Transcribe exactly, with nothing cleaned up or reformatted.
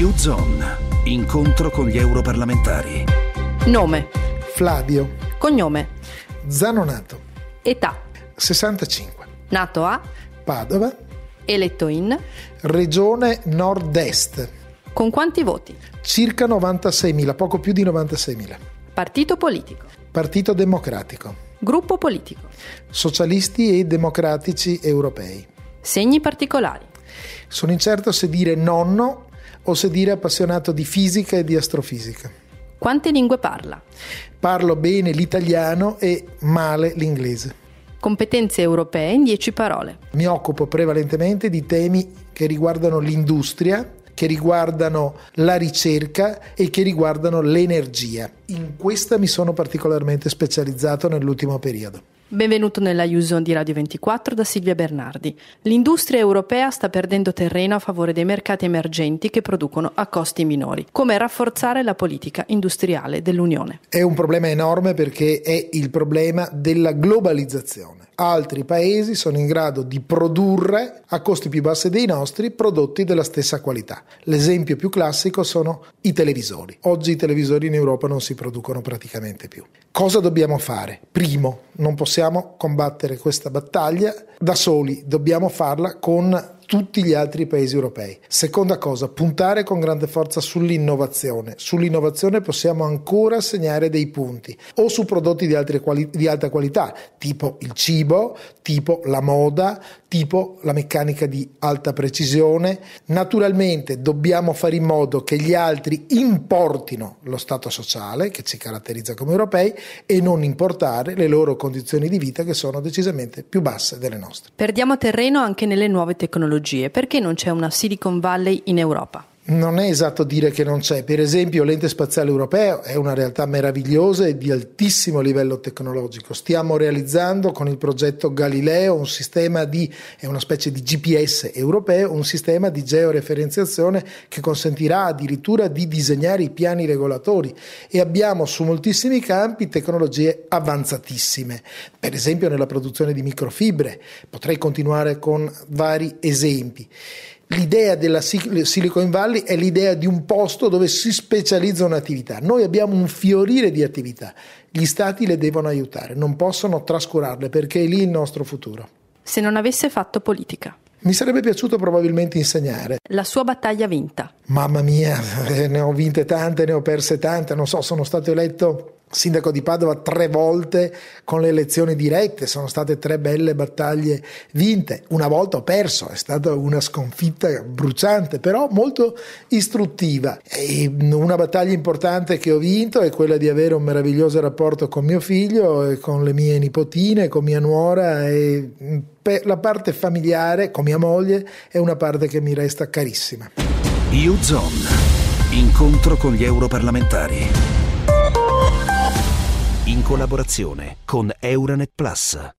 U-Zone. Incontro con gli europarlamentari. Nome. Flavio. Cognome. Zanonato. Età. sessantacinque. Nato a. Padova. Eletto in. Regione Nord-Est. Con quanti voti? Circa novantaseimila, poco più di novantaseimila. Partito politico. Partito Democratico. Gruppo politico. Socialisti e democratici europei. Segni particolari. Sono incerto se dire nonno o se dire appassionato di fisica e di astrofisica. Quante lingue parla? Parlo bene l'italiano e male l'inglese. Competenze europee in dieci parole. Mi occupo prevalentemente di temi che riguardano l'industria, che riguardano la ricerca e che riguardano l'energia. In questa mi sono particolarmente specializzato nell'ultimo periodo. Benvenuto nella U-Zone di Radio ventiquattro da Silvia Bernardi. L'industria europea sta perdendo terreno a favore dei mercati emergenti che producono a costi minori. Come rafforzare la politica industriale dell'Unione? È un problema enorme perché è il problema della globalizzazione. Altri paesi sono in grado di produrre a costi più bassi dei nostri prodotti della stessa qualità. L'esempio più classico sono i televisori. Oggi i televisori in Europa non si producono praticamente più. Cosa dobbiamo fare? Primo, non possiamo combattere questa battaglia da soli, dobbiamo farla con tutti gli altri paesi europei. Seconda cosa, puntare con grande forza sull'innovazione. Sull'innovazione possiamo ancora segnare dei punti, o su prodotti di, altre quali- di alta qualità, tipo il cibo, tipo la moda, tipo la meccanica di alta precisione. Naturalmente dobbiamo fare in modo che gli altri importino lo stato sociale che ci caratterizza come europei e non importare le loro condizioni di vita che sono decisamente più basse delle nostre. Perdiamo terreno anche nelle nuove tecnologie. Perché non c'è una Silicon Valley in Europa? Non è esatto dire che non c'è. Per esempio, l'Ente Spaziale Europeo è una realtà meravigliosa e di altissimo livello tecnologico. Stiamo realizzando con il progetto Galileo un sistema di, è una specie di G P S europeo, un sistema di georeferenziazione che consentirà addirittura di disegnare i piani regolatori, e abbiamo su moltissimi campi tecnologie avanzatissime. Per esempio nella produzione di microfibre. Potrei continuare con vari esempi. L'idea della Silicon Valley è l'idea di un posto dove si specializza un'attività. Noi abbiamo un fiorire di attività, gli stati le devono aiutare, non possono trascurarle perché è lì il nostro futuro. Se non avesse fatto politica? Mi sarebbe piaciuto probabilmente insegnare. La sua battaglia vinta? Mamma mia, ne ho vinte tante, ne ho perse tante, non so, sono stato eletto sindaco di Padova tre volte con le elezioni dirette, sono state tre belle battaglie vinte. Una volta ho perso, è stata una sconfitta bruciante, però molto istruttiva. E una battaglia importante che ho vinto è quella di avere un meraviglioso rapporto con mio figlio e con le mie nipotine, con mia nuora, e per la parte familiare con mia moglie è una parte che mi resta carissima. U-Zone. Incontro con gli europarlamentari. In collaborazione con Euranet Plus.